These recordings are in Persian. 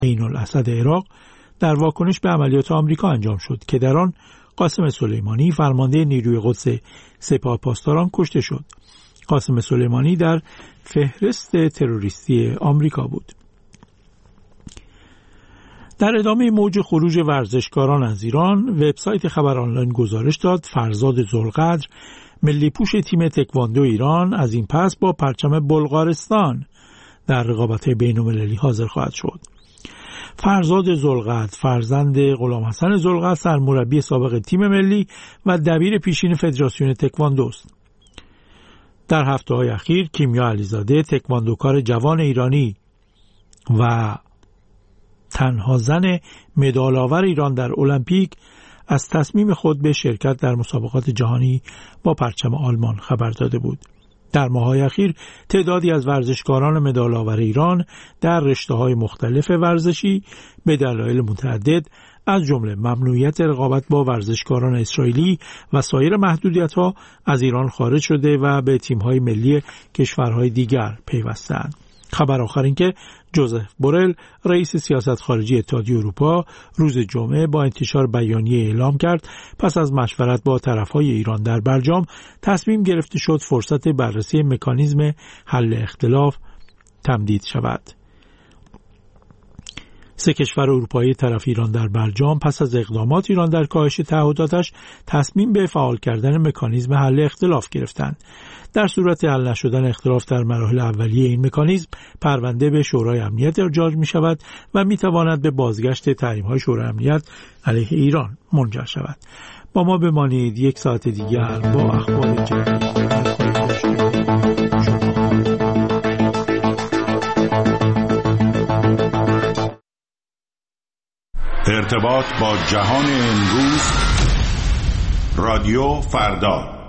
عین الاسد عراق در واکنش به عملیات آمریکا انجام شد که در آن قاسم سلیمانی فرمانده نیروی قدس سپاه پاسداران کشته شد. قاسم سلیمانی در فهرست تروریستی آمریکا بود. در ادامه موج خروج ورزشکاران از ایران، وبسایت خبر آنلاین گزارش داد فرزاد ذوالقدر، ملی پوش تیم تکواندو ایران، از این پس با پرچم بلغارستان در رقابت‌های بین‌المللی حاضر خواهد شد. فرزاد ذوالقدر فرزند غلامحسن ذوالقدر سرمربی سابق تیم ملی و دبیر پیشین فدراسیون تکواندو است. در هفته‌های اخیر کیمیا علیزاده، تکواندوکار جوان ایرانی و تنها زن مدال‌آور ایران در المپیک، از تصمیم خود به شرکت در مسابقات جهانی با پرچم آلمان خبر داده بود. در ماه‌های اخیر تعدادی از ورزشکاران مدال‌آور ایران در رشته‌های مختلف ورزشی به دلایل متعدد از جمله ممنوعیت رقابت با ورزشکاران اسرائیلی و سایر محدودیت‌ها از ایران خارج شده و به تیم‌های ملی کشورهای دیگر پیوسته‌اند. خبر آخر این که جوزف بورل، رئیس سیاست خارجی اتحادیه اروپا، روز جمعه با انتشار بیانیه اعلام کرد پس از مشورت با طرفهای ایران در برجام تصمیم گرفته شد فرصت بررسی مکانیزم حل اختلاف تمدید شود. 3 کشور اروپایی طرف ایران در برجام پس از اقدامات ایران در کاهش تعهداتش تصمیم به فعال کردن مکانیزم حل اختلاف گرفتند. در صورت حل نشدن اختلاف در مراحل اولیه این مکانیزم، پرونده به شورای امنیت ارجاع می شود و می تواند به بازگشت تحریم‌های شورای امنیت علیه ایران منجر شود. با ما بمانید، 1 ساعت دیگر با اخبار جدید ارتباط با جهان امروز، رادیو فردا.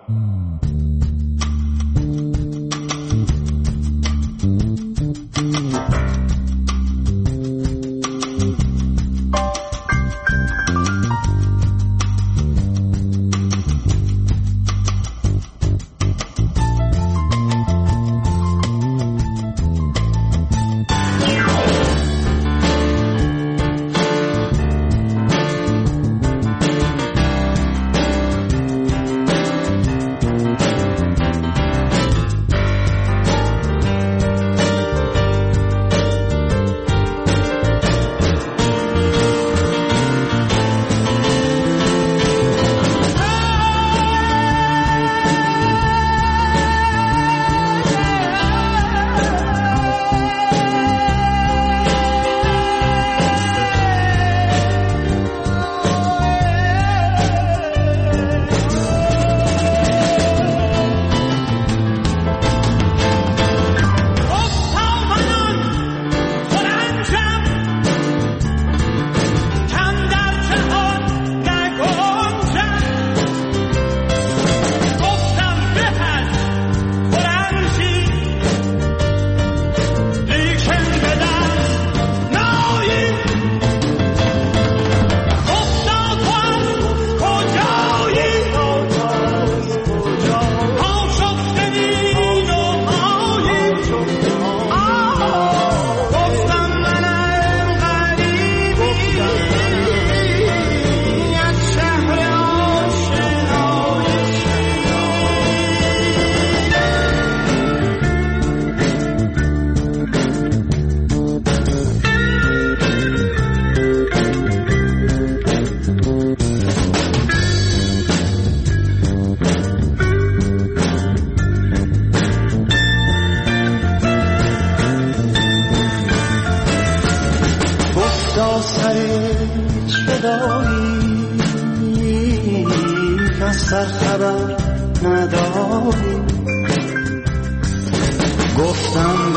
گفتم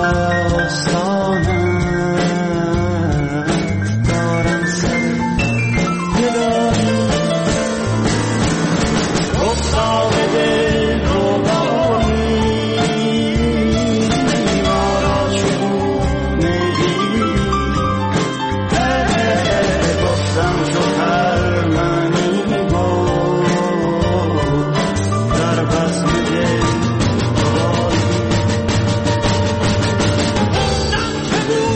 براستانم دارم سر گدایی، گفتم دل روبایی ما را چگونه دیدی، گفتم چو خرمنی بود در بزم دل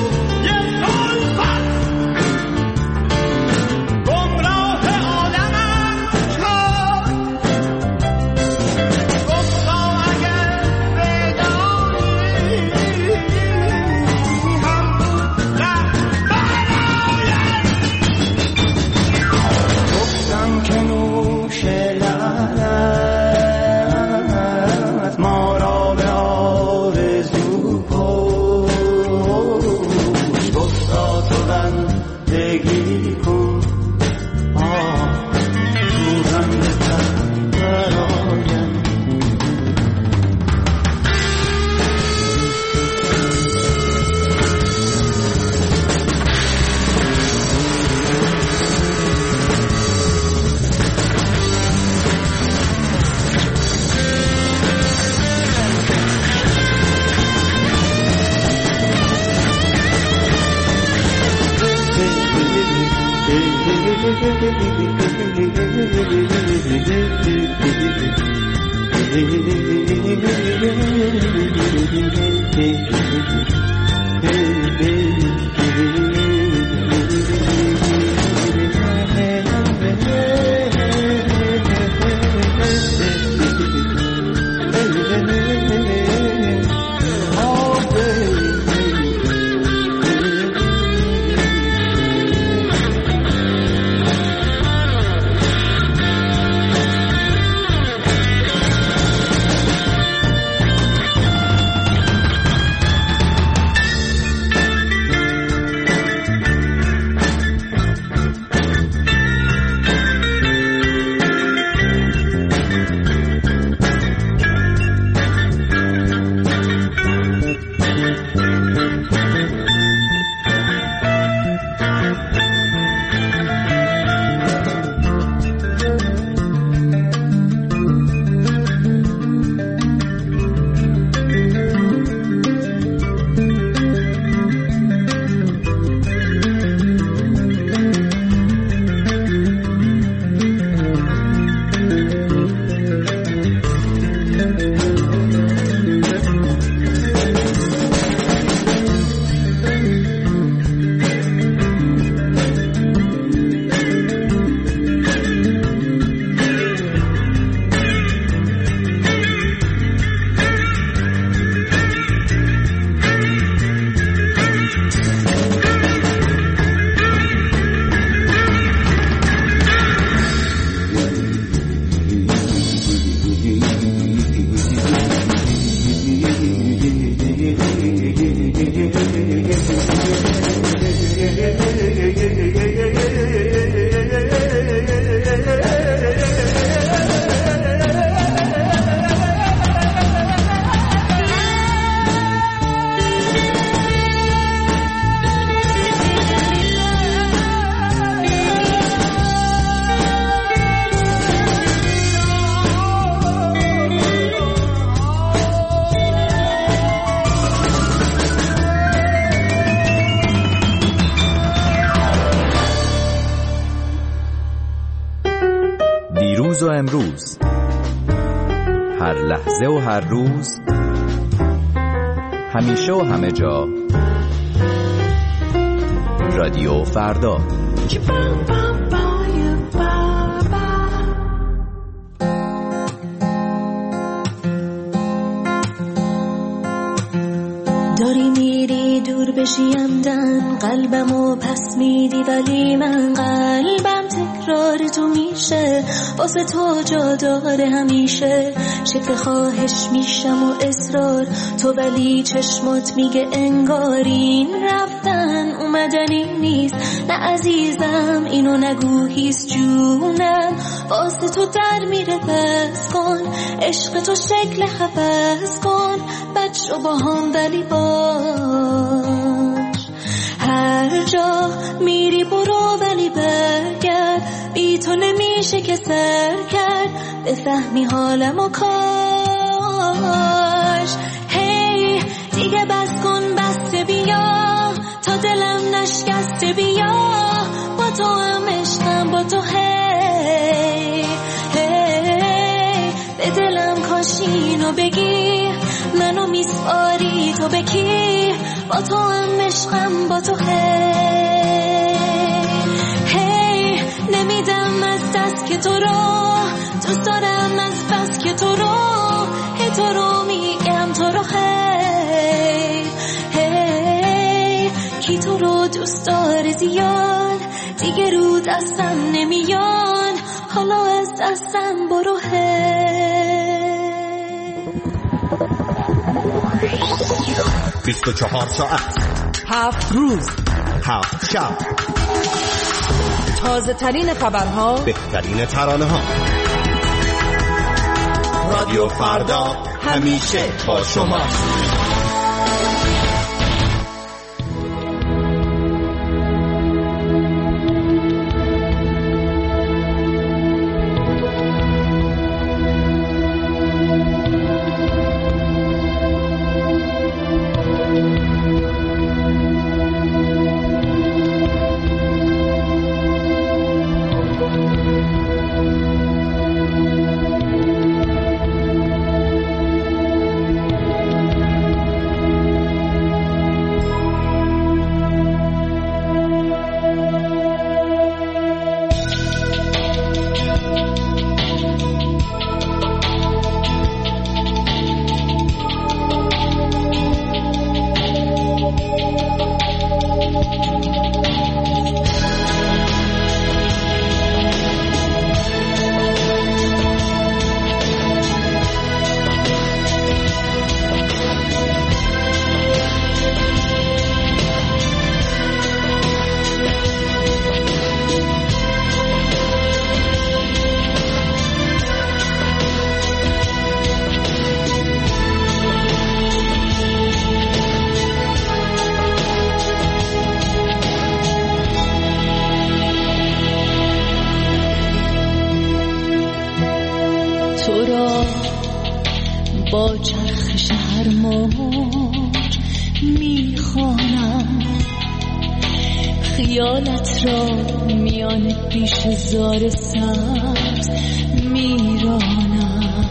دیروز و امروز، هر لحظه و هر روز، همیشه و همه جا، رادیو فردا. داری میری دور بشی عمدن، قلبمو پس میدی ولی من قلبم تکرار تو میشه، واسه تو جا داره همیشه. شکل خواهش میشم و اصرار تو، ولی چشمات میگه انگارین رفتن اومدنی نیست. نه عزیزم اینو نگو هیست جونم، واسه تو در میره بس کن، عشق تو شکل حفظ کن، بچه با هم ولی باش. هر جا میری برو ولی برگرد، بی تو نمیشه که سر کرد، بفهمی حالم و کاش. هی دیگه بس کن، بسته بیا تا دلم نشکسته، بیا با تو هم عشقم با تو. هی به دلم کاش اینو بگی، منو میسپاری تو به کی، با تو هم عشقم با تو. هی نمیدم از دست که تو رو دوست دارم، از بس که تو رو تو رو میگم تو رو. هی کی تو رو دوست داره زیاد، دیگه رو دستم نمیاد، حالا از دستم برو. 24 ساعت، 7 روز، 7 شب، تازه ترین خبرها، بهترین ترانه ها. رادیو فردا همیشه با شما. تو را با چرخش هر موج میخوانم، خیالت را میان پیش زار سبز میرانم،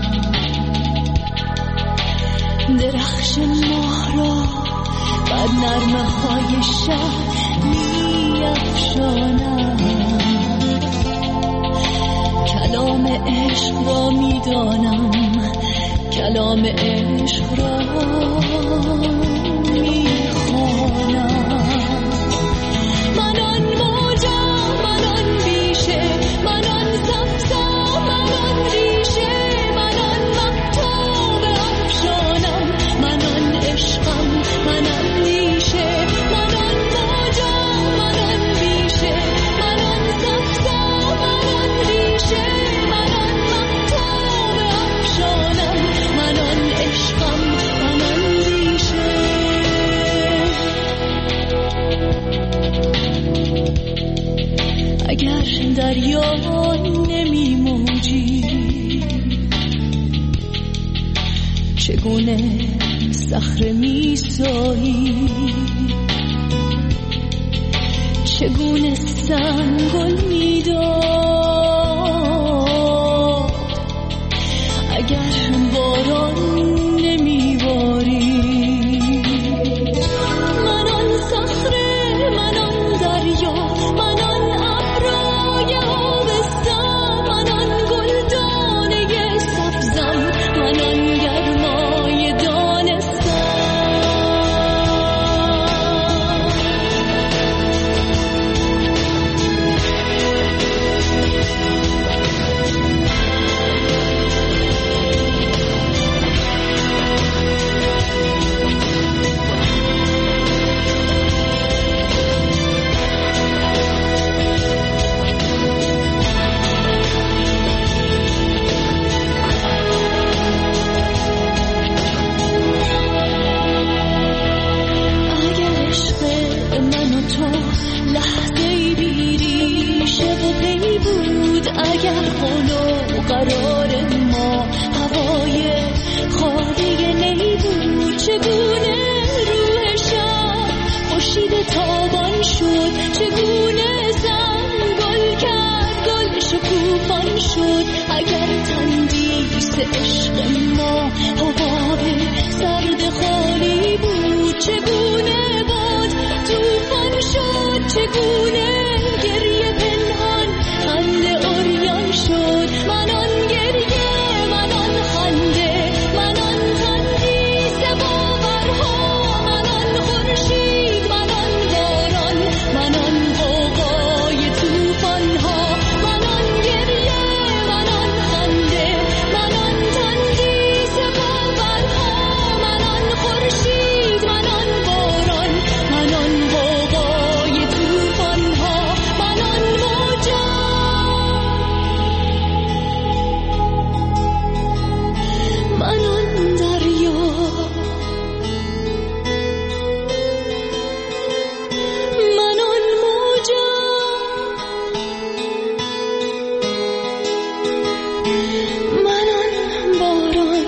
درخش ماه را بر نرمه های شب میافشانم، کلام عشق را میدانم، کلام عشق را میخوانم. من آن موجم، من آن بیشه، من آن سبزم، من آن ریشه، من آن مهتاب افشانم، من آن عشقم، من آن ریشه، من آن موجم، من آن بیشه، من آن سبزم، من آن ریشه، من آن مهتاب افشانم، من آن عشقم، من آن ریشه. اگر دریا نمی موجی، چگونه صخره می سایی، چگونه سنگل می داد، اگر باران نمی باری. من آن صخره، من آن دریا، من آن ابرای آبستم، من آن گلدانه سبزم، من آن گرمای دانستم. اگر خلو قرار ما هوای خالی نی بود، چگونه روح شب خورشید تابان شد، چگونه زنگل کرد گل شکوفان شد. اگر تندیس عشق ما حباب سرد خالی بود، چگونه باد توفان شد، چگونه گریه پنهان خنده عریان شد. من آن گریه، من آن خنده، من آن تندیس باورها، من آن خورشید، من آن باران، من آن غوغای توفانها. من آن گریه، من آن خنده، من آن تندیس باورها، من آن خورشید، من آن باران، من آن غوغای توفانها. من آن موجم، من آن دریا، من آن موجم، من آن باران.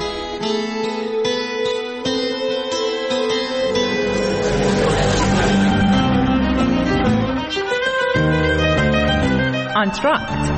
آنتراکت.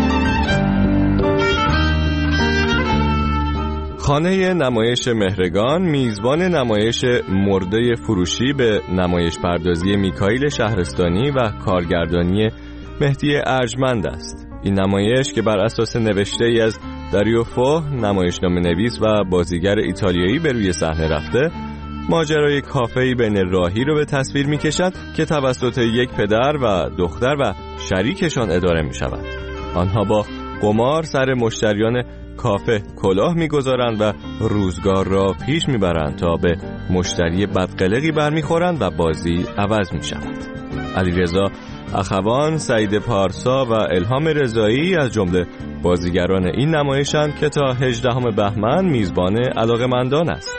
خانه نمایش مهرگان میزبان نمایش مرده فروشی به نمایش پردازی میکائیل شهرستانی و کارگردانی مهدی ارجمند است. این نمایش که بر اساس نوشته ای از داریو فو، نمایشنامه نویس و بازیگر ایتالیایی، به روی صحنه رفته، ماجرای کافه‌ای بین راهی رو به تصویر می‌کشد که توسط یک پدر و دختر و شریکشان اداره می‌شود. آنها با قمار سر مشتریان کافه کلاه می‌گذارند و روزگار را پیش می‌برند تا به مشتری بدقلقی برمی‌خورند و بازی عوض می‌شود. علیرضا اخوان، سعید پارسا و الهام رضایی از جمله بازیگران این نمایشند که تا 18 بهمن میزبان علاقه‌مندان است.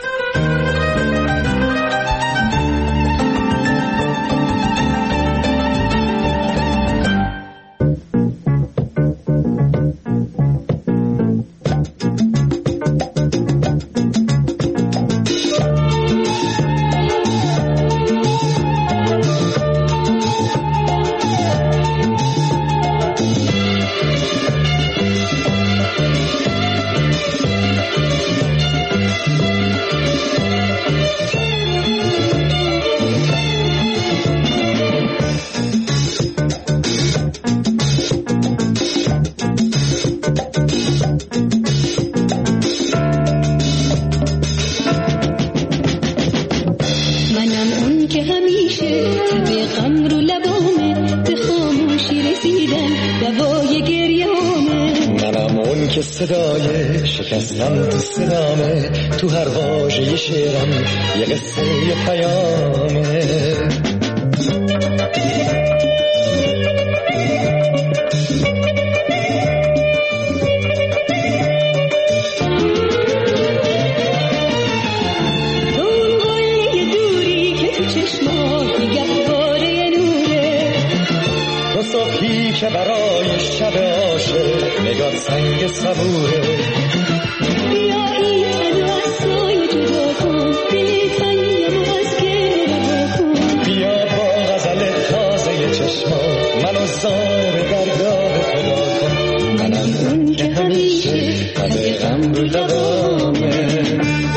صدای شکستن تو صدامه، تو هر واژه شعرم یه قصه یه پیامه. اون قله دوری که تو چشمات گهواره نوره، تو صبحی که برای شب عاشق نگاه سنگ صبوره. بیا این تن و اصلای جدا کن، دل تنگم و از گره کن. بیا با غزل تازه چشمات منو زار درگاه خدا کن. منم اون که همیشه قد غم رو لبامه.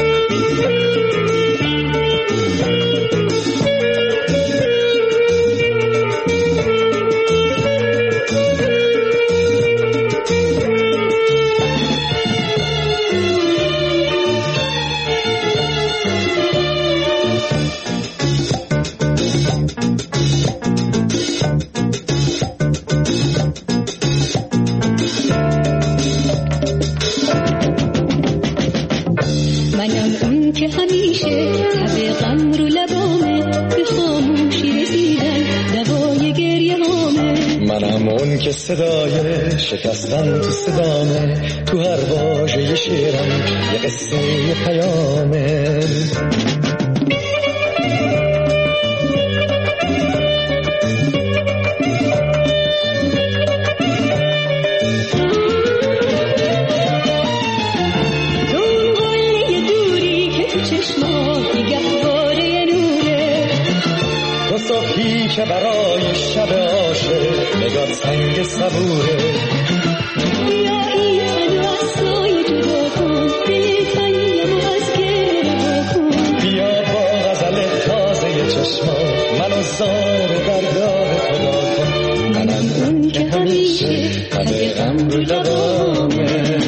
که صدای شکستن تو صدامه، تو هر واژه شعرم یه قصه یه پیامه. اون قله دوری که تو چشمات گهواره نوره، تو صبحی که برای شب عاشق نگاه سنگ صبوره. بیا این تن و اصلای جدا کن، دل تنگم و از گره کن. بیا با غزل تازه چشمات منو زار درگاه خدا کن. منم اون که همیشه قد غم رو لبامه.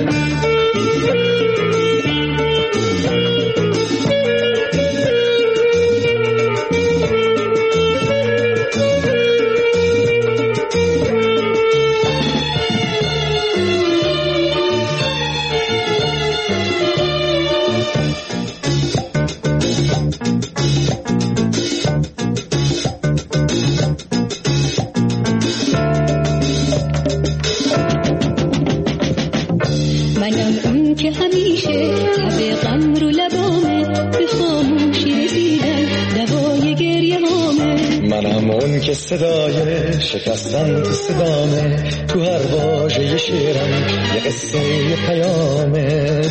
که صدای شکستن تو صدامه، تو هر واژه شعرم یه قصه یه پیامه.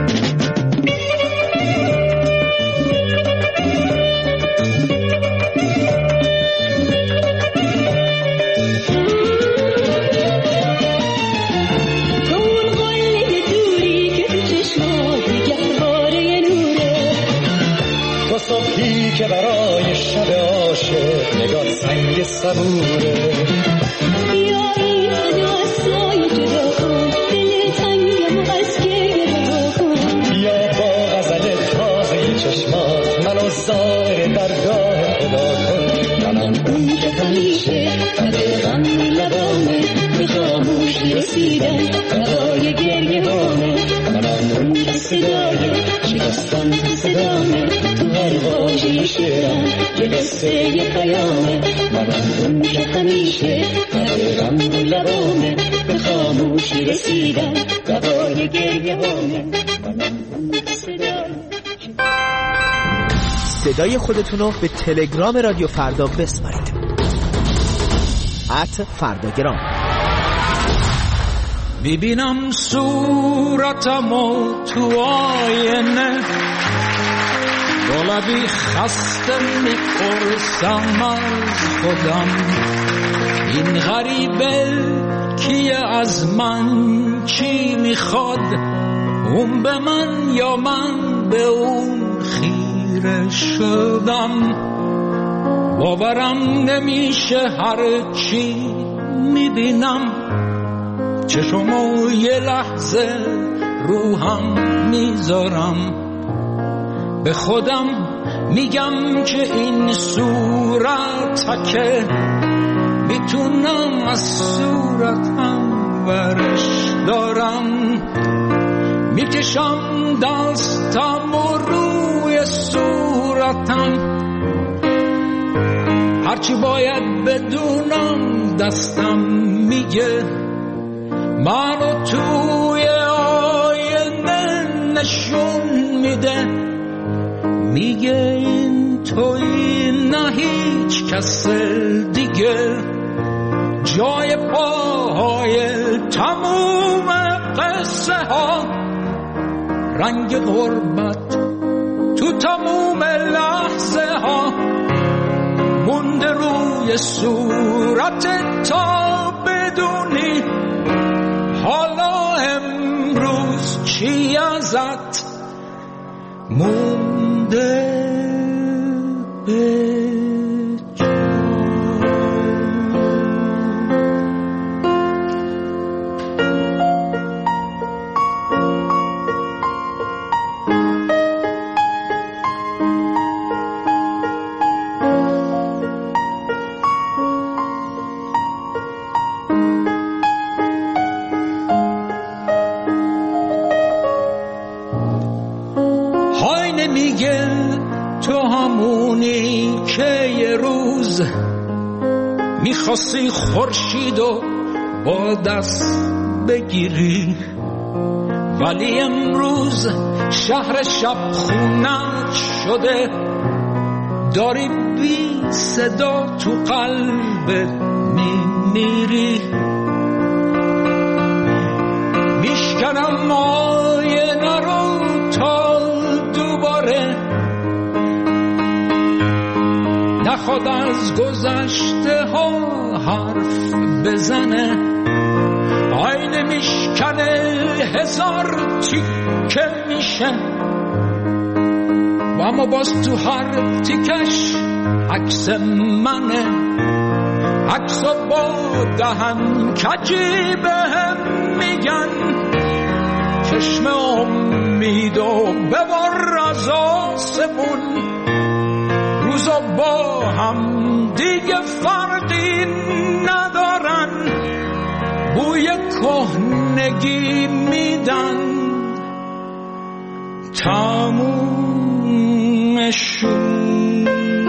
که برای شب عاشق نگاه سنگ صبوره. بیا این تن و اصلای جدا کن، دل تنگم و از گره کن. بیا با غزل تازه چشمات منو اون که همیشه غم لبامه به خاموشی رسیدن هوای گریه هامه منم اون که صدای شکستن تو صدامه تو هر واژه شعرم یه قصه یه پیامه منم اون که همیشه غم لبامه به خاموشی رسیدن هوای گریه هامه منم اون که صدای خودتونو به تلگرام رادیو فردا بسپارید. @فرداگرام. میبینم صورتمو تو آینه با لبی خسته میپرسم از خودم این غریبه کیه از من چی میخواد اون به من یا من به اون خیره شدم باورم نمیشه هر چی میبینم چشمو یه لحظه روحم میذارم به خودم میگم که این صورتکه میتونم از صورتم ورش دارم میکشم دستم و روی صورتم هرچی باید بدونم دستم میگه منو توی آینه نشون میده میگه این توی نه هیچ کس دیگه جای پاهای تموم قصه ها رنگ غربت تو تموم لحظه ها مونده روی صورت تا بدونی حالا امروز چی ازت مونده به میگه تو همونی که یه روز میخواستی خورشیدو با دست بگیری ولی امروز شهر شب خونت شده داری بی صدا تو قلبت میمیری میشکنم آینه رو تا دوباره نخواد از گذشته ها حرف بزنه آینه میشکنه هزار تیکه میشه و اما باز تو هر تیکش عکس منه عکس با دهن کجی بهم میگن چشم امید و ببر از آسمون روزا با هم دیگه فرقی ندارن بوی کهنگی میدن تمومشون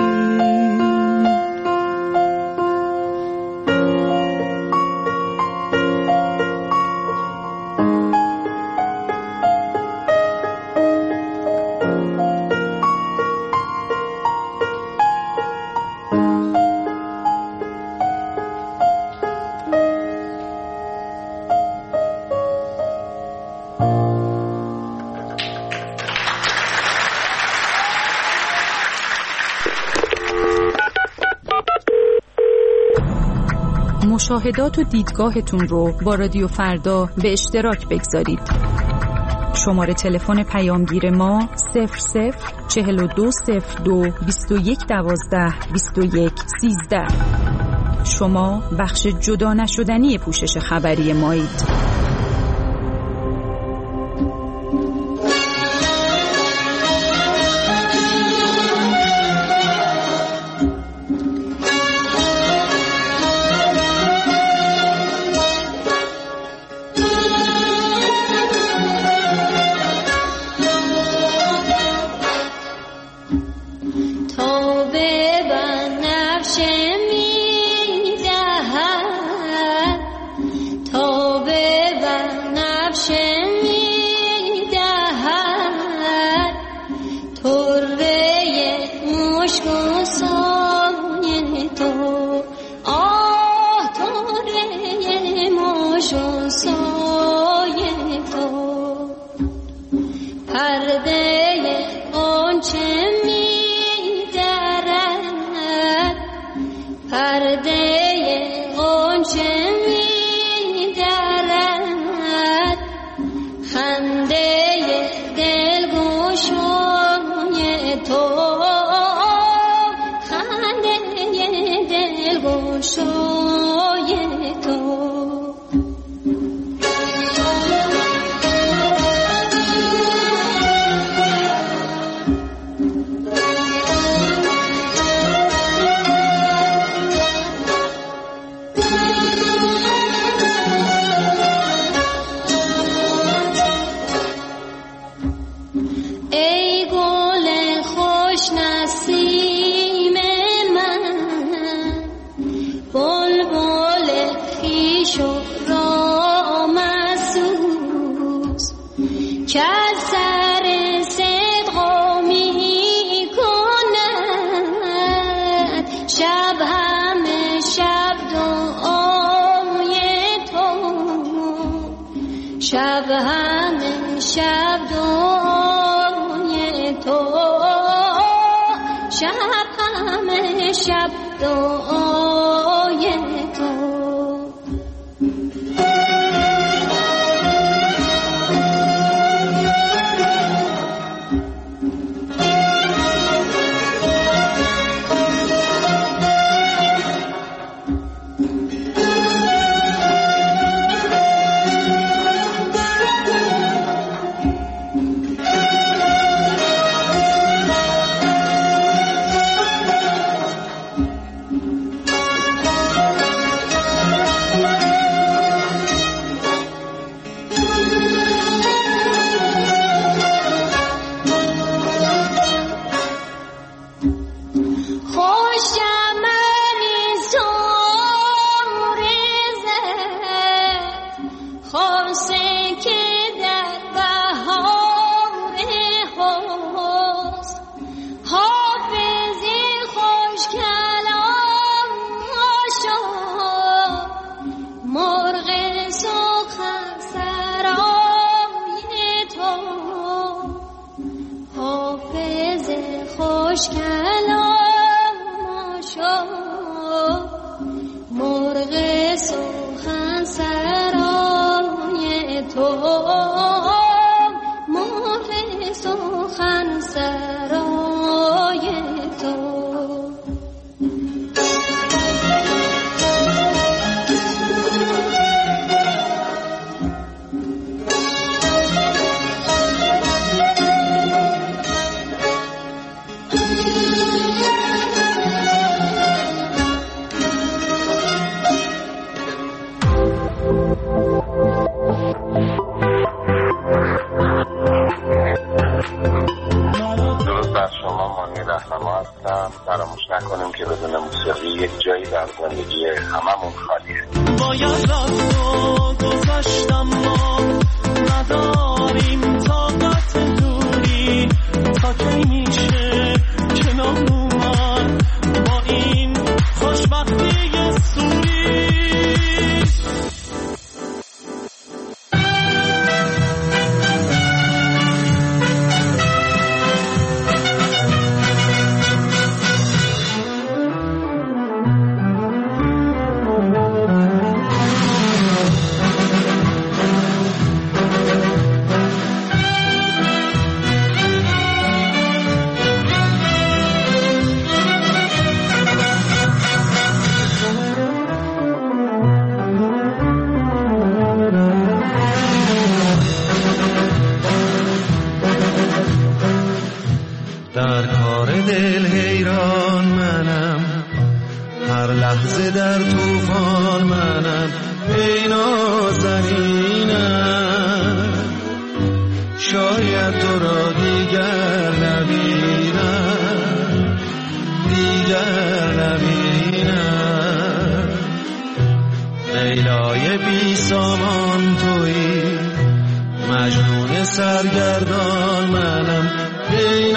مشاهدات و دیدگاهتون رو با رادیو فردا به اشتراک بگذارید. شماره تلفن پیامگیر ما 00420221122113. شما بخش جدا نشدنی پوشش خبری مایید. پرده غنچه می‌درد خنده دلگشای تو خنده دلگشای تو شب همه شب دعای تو شب همه شب دعای تو فراموش نکنیم که بدون موسیقی یک جایی در زندگی هممون خالیه. باید رفت و گذاشتم ما نداریم طاقت دوری تا کی میشه کنار اومد با این خوشبختی سوری. در کار دل حیران منم، هر لحظه در طوفان منم، ای نازنینم شاید تو را دیگر نبینم، دیگر نبینم. لیلای بی سامان تویی، مجنون سرگردان منم، ای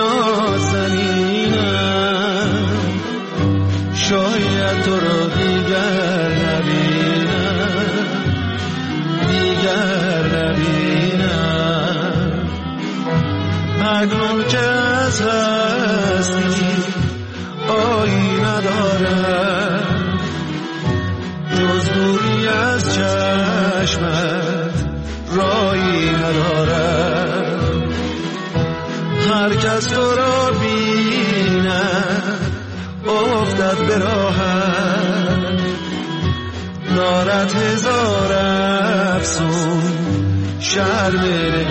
نازنینم شاید تو رو دیگر نبینم، دیگر نبینم. اکنون که از هستی آیی ندارم، دارد هزار افسون شرم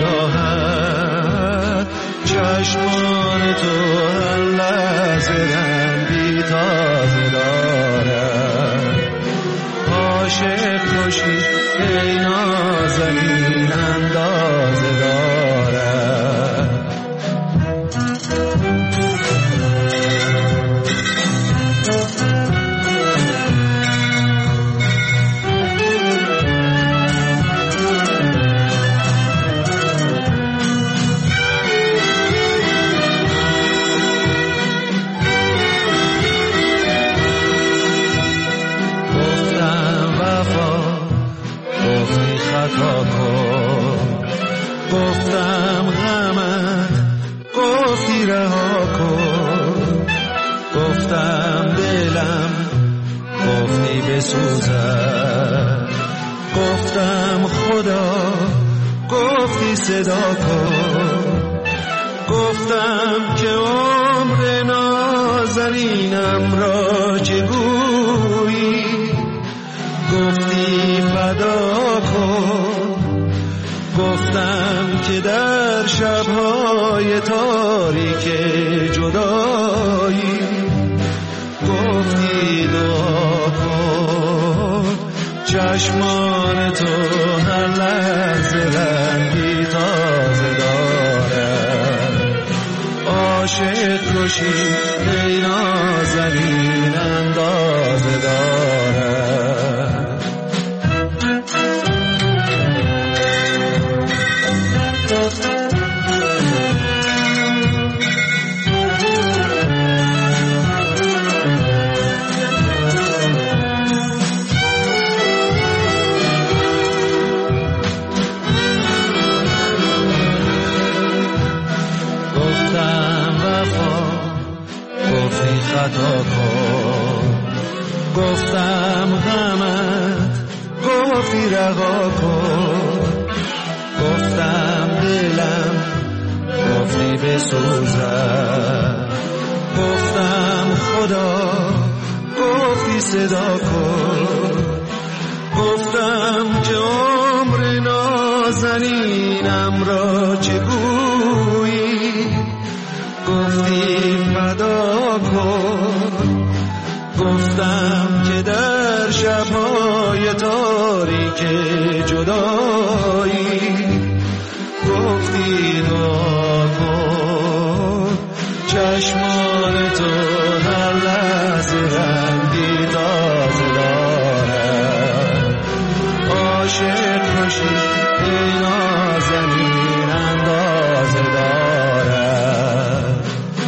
نگاهت، چشمان تو هر لحظه رنگی تازه دارد. عاشق کشی ای نازنین اندازه دارد. گفتم غمت گفتی رها کن، گفتم دلم گفتی بسوزد، گفتم خدا گفتی صدا کن، گفتم که عمر نازنینم را چگویی، گفتی فدا کن، گفتم که در شب‌های تاریک جدایی گفتی دعا کن، چشمان تو هر لحظه رنگی تازه دارد. عاشق کشی ای نازنین اندازه دارد. خطا کن، گفتم غمت گفتی رها کن، گفتم دلم گفتی بسوزد، گفتم خدا گفتی صدا کن، گفتم که عمر نازنینم را چگویی، گفتی فدا کن، گفتم که در شب‌های تاریک جدایی گفتی دعا کن، چشمان تو هر لحظه رنگی تازه دارد. عاشق کشی ای نازنین اندازه دارد.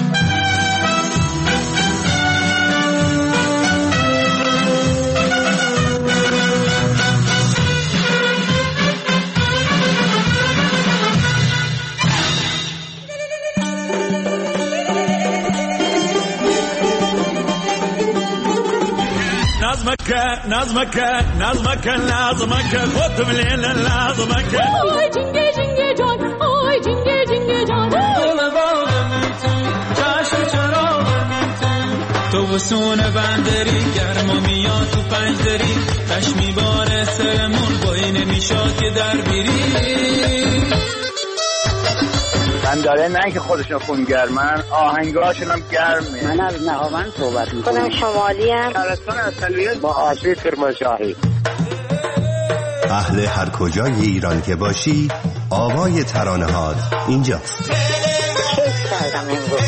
نظمك خد من لازمك آی جنگه جنگه جان، آی جنگه جنگه جان، دل باغم تو چشم چراغم تو وسون بندری گرما میاد تو پنجدری تش میباره سرمون بایی نمیشاد که در بیری من داره نه که خودشون خونگرمن آهنگاشون هم گرمه. من از نهاوند صحبت میکنم. خودم شمالی هم شهرستان اصلیه با آسیب کرمانشاهی. اهل هر کجای ایران که باشی آوای ترانه هات اینجاست. کیف کردم امروز.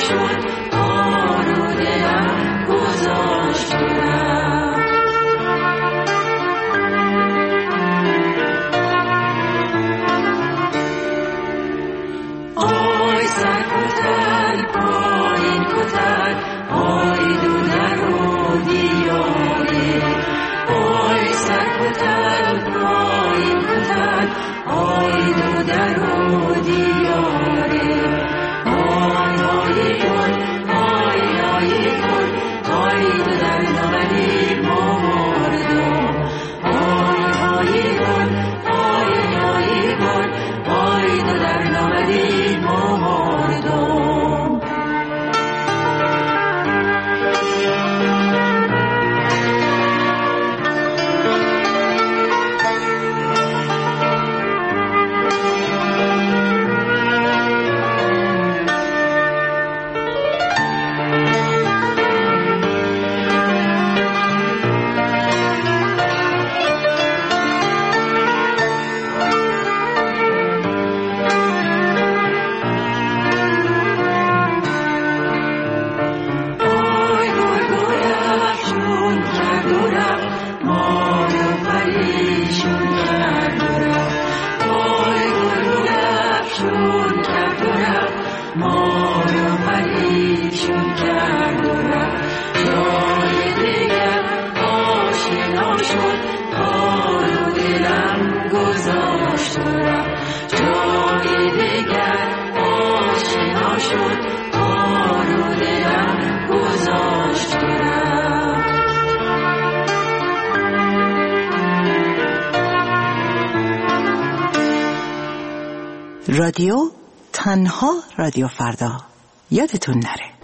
رادیو تنها رادیو فردا یادتون نره.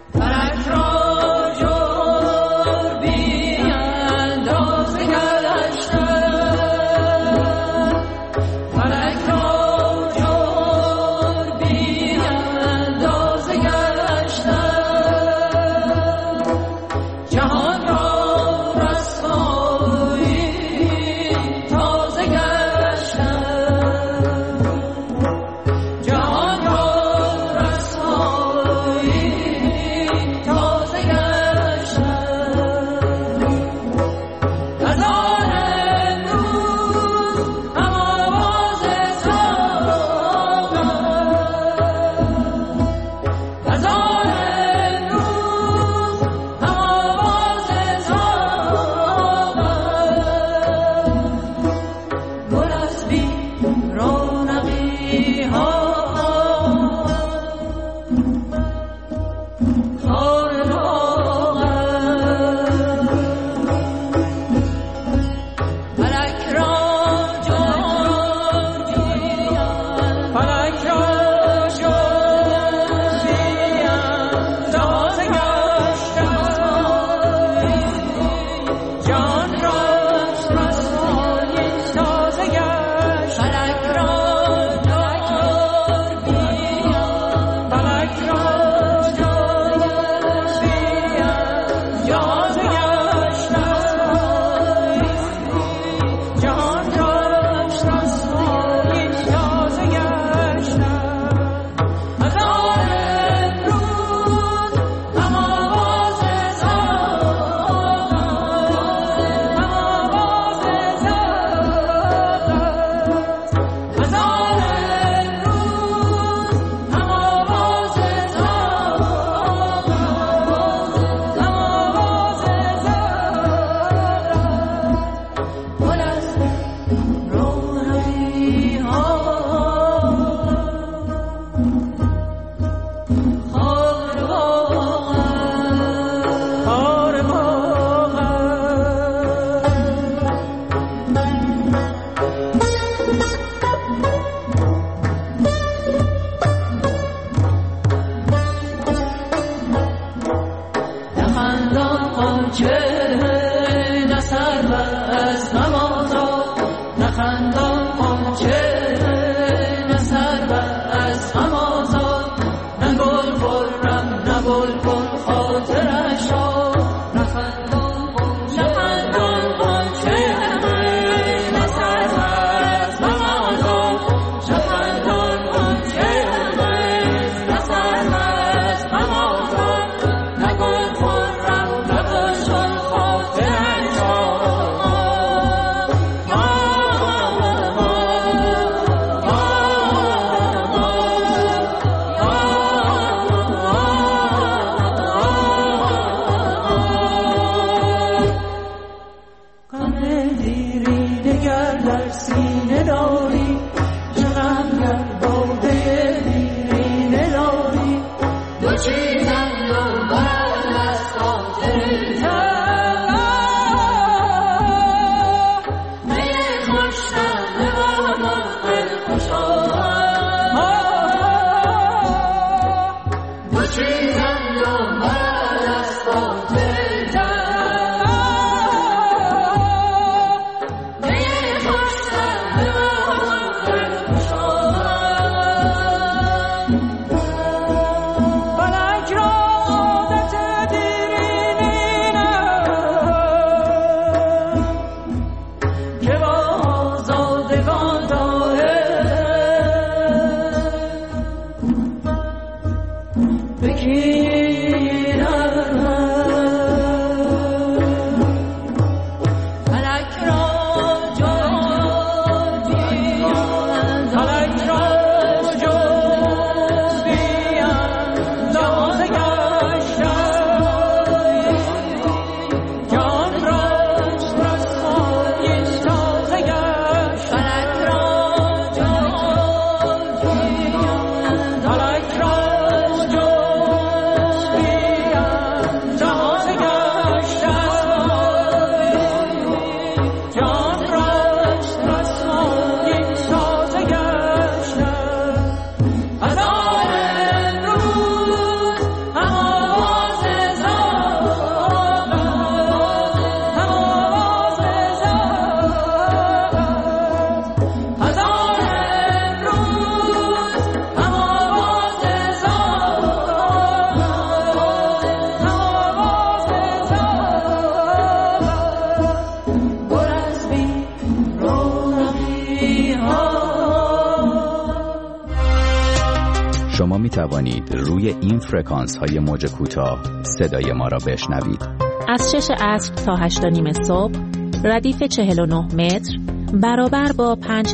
شما می توانید روی این فرکانس های موج کوتاه صدای ما را بشنوید. از 6 عصر تا 8 و نیم صبح ردیف 49 متر برابر با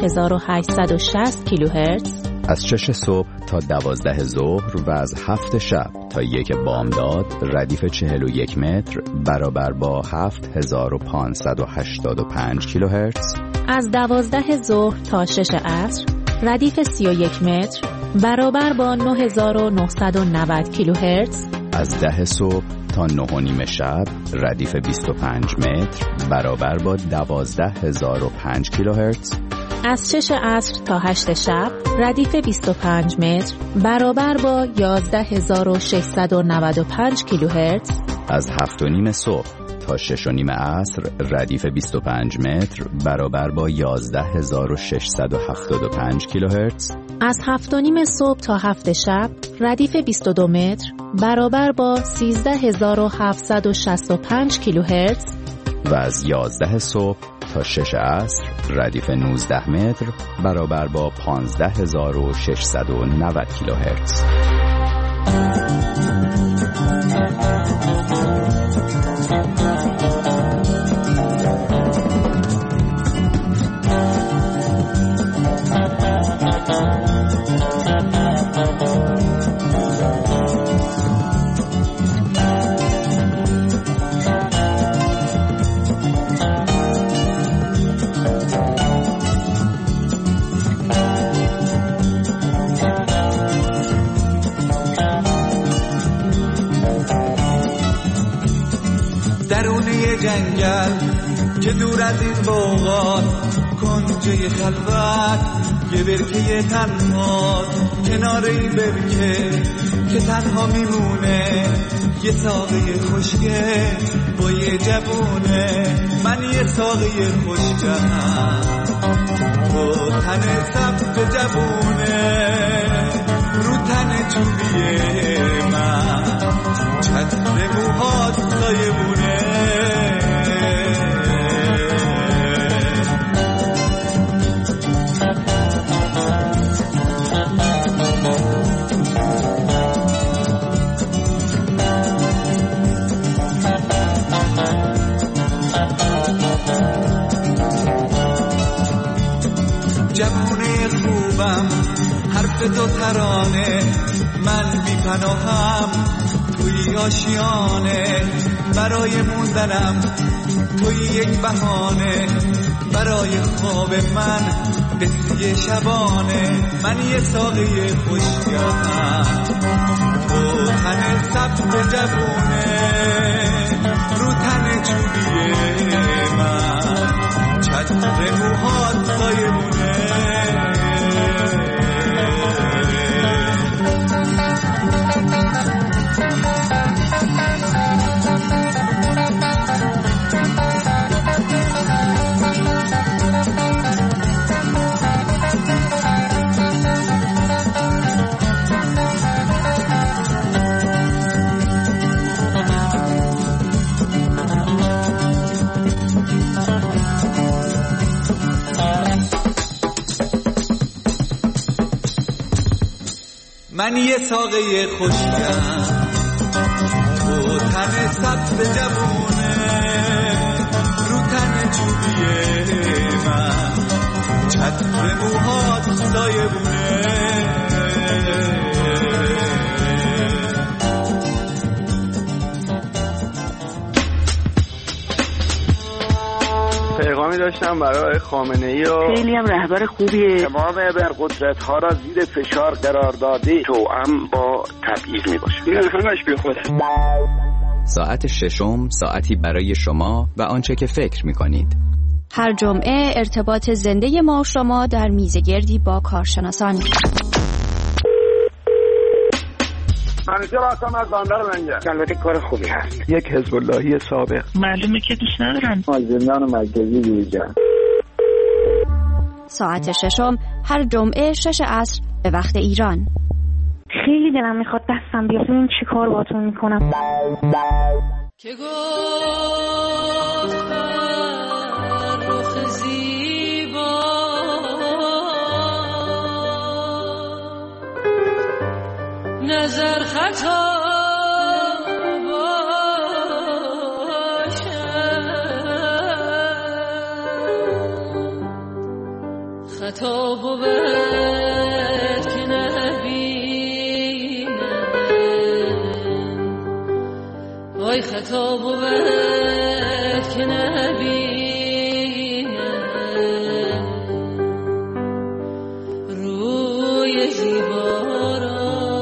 5860 کیلوهرتز، از 6 صبح تا 12 ظهر و از 7 شب تا 1 بامداد ردیف 41 متر برابر با 7585 کیلوهرتز، از 12 ظهر تا 6 عصر ردیف 31 متر برابر با 9990 کیلوهرتز، از 10 صبح تا 9 و نیم شب ردیف 25 متر برابر با 12005 کیلوهرتز، از 6 عصر تا 8 شب ردیف 25 متر برابر با 11695 کیلوهرتز، از 7 و نیم صبح تا 6 و نیم عصر ردیف 25 متر برابر با 11675 کیلوهرتز، از 7 و نیم صبح تا 7 شب ردیف 22 متر برابر با 13765 کیلوهرتز و از 11 صبح تا 6 عصر ردیف 19 متر برابر با 15690 کیلوهرتز. جنگل که دور از این بوغان کنجه خلوت یه برکه تنهاست، کنار این برکه که تنها میمونه یه ساقه خوشگه با یه جوونه. من یه ساقه خوشگهم با تن سبز جوونه، رو تن چوبیه من چتر موهات سایبونه. جوونه خوبم حرف دو ترانه، من بی پناهم توی آشیانه، برای موندنم توی یک بهانه، برای خواب من قصه شبانه. من یه ساقه خوشگهم تو تن سبز جوونه رو تن چوبیه من چتر موهات سایبونه من یه ساقه خوشیم تو تن سبز جوونه رو تن چوبیه من چتر موهات سایبونه پیغامی داشتم برای خامنه‌ای و خیلی هم رهبر خوبیه. تمام ابرقدرت‌ها را زیر فشار قرار داده توأم با تبعیض میباشه. این همش بیخوده. ساعت ششم ساعتی برای شما و آنچه که فکر می‌کنید. هر جمعه ارتباط زنده ما و شما در میزگردی با کارشناسان. منیژه راستم از باندر منجه. البته کار خوبی هست. یک حزب اللهی سابق. معلومه که دوست ندارن. زندان مرکزی بیرجان. ساعت ششم هر جمعه 6 عصر به وقت ایران. خیلی دلم میخواد دستم بیاد این چی کار باتون میکنم. که گفت رخ زیبا نظر خطا خطا بود که نبینم وای خطا بود که نبینم روی زیبا را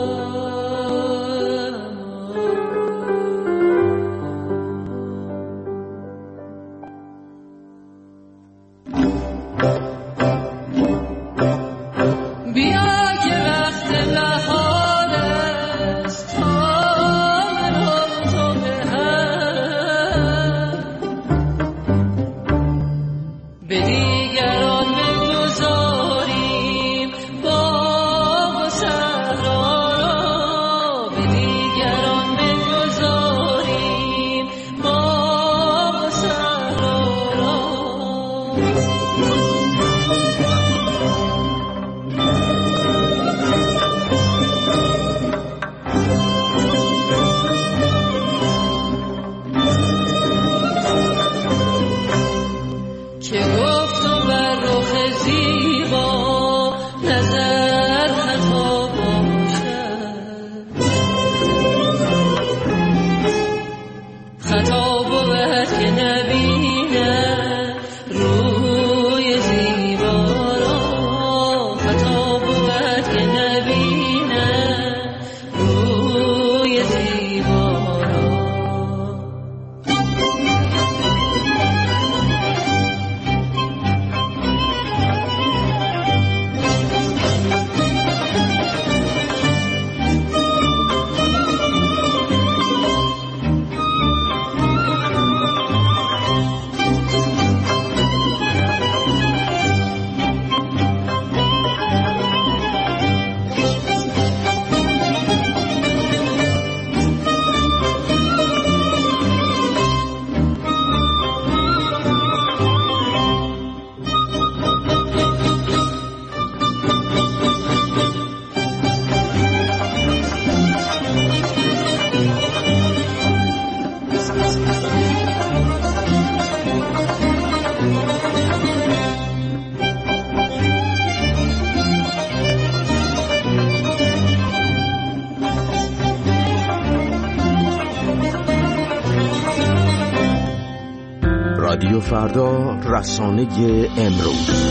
رادیو فردا، رسانه امروز.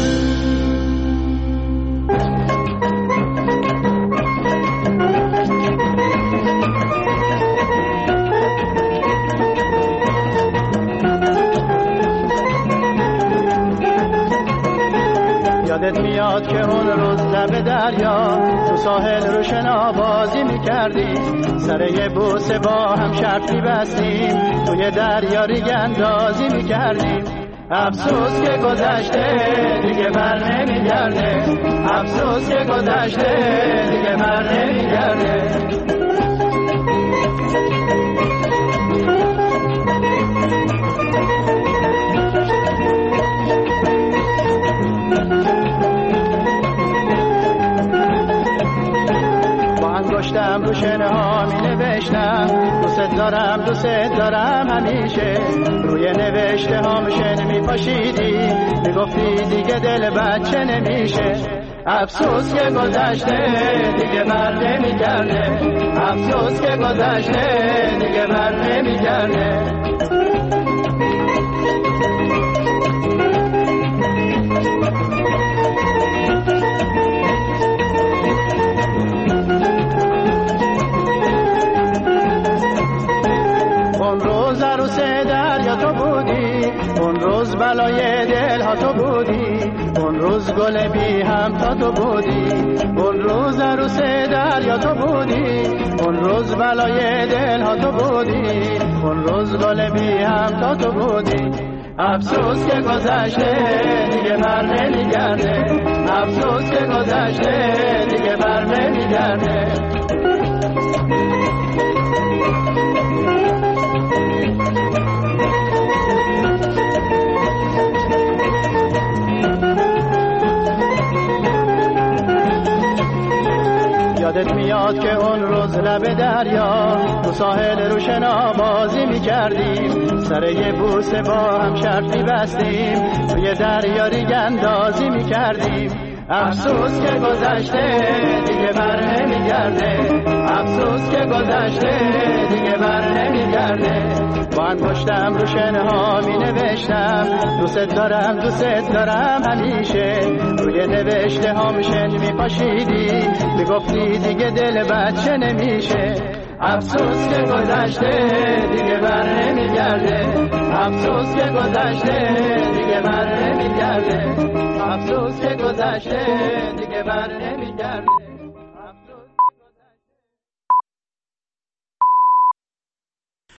میاد که اون روز لب دریا تو ساحل رو شنا بازی میکردیم، سر یه بوسه با هم شرط میبستیم، توی دریا ریگ اندازی میکردیم. افسوس که گذشته دیگه بر نمیگرده، افسوس که گذشته دیگه بر نمیگرده. انگشتم رو شنه ها می نوشتم دوست دارم همیشه، روی نوشته ها شنه می پاشیدی، می گفتی دیگه دل بچه نمیشه. افسوس که گذشته دیگه بر نمیگرده، افسوس که گذشته دیگه بر نمیگرده. تو بودی اون روز، بلای دل ها تو بودی اون روز، گل بی هم تا تو بودی اون روز، عروس دریا تو بودی اون روز، بلای دل ها تو بودی اون روز، گل بی هم تا تو بودی. افسوس که گذشته دیگه بر نمیگرده، افسوس که گذشته دیگه بر نمیگرده. یادت میاد که اون روز لب دریا تو ساحل رو شنا بازی میکردیم، سر یه بوسه با هم شرط میبستیم، توی دریا ریگ اندازی میکردیم. افسوس که گذشته دیگه بر نمیگرده، افسوس که گذشته دیگه بر نمیگرده. با انگشتم رو شنه ها می نوشتم دوست دارم همیشه، روی نوشته ها میشن می پاشیدی، می گفتی دیگه دل بچه نمیشه. افسوس که گذشته دیگه بر نمیگرده، افسوس که گذشته دیگه بر نمیگرده، افسوس که گذشته دیگه بر نمیگرده.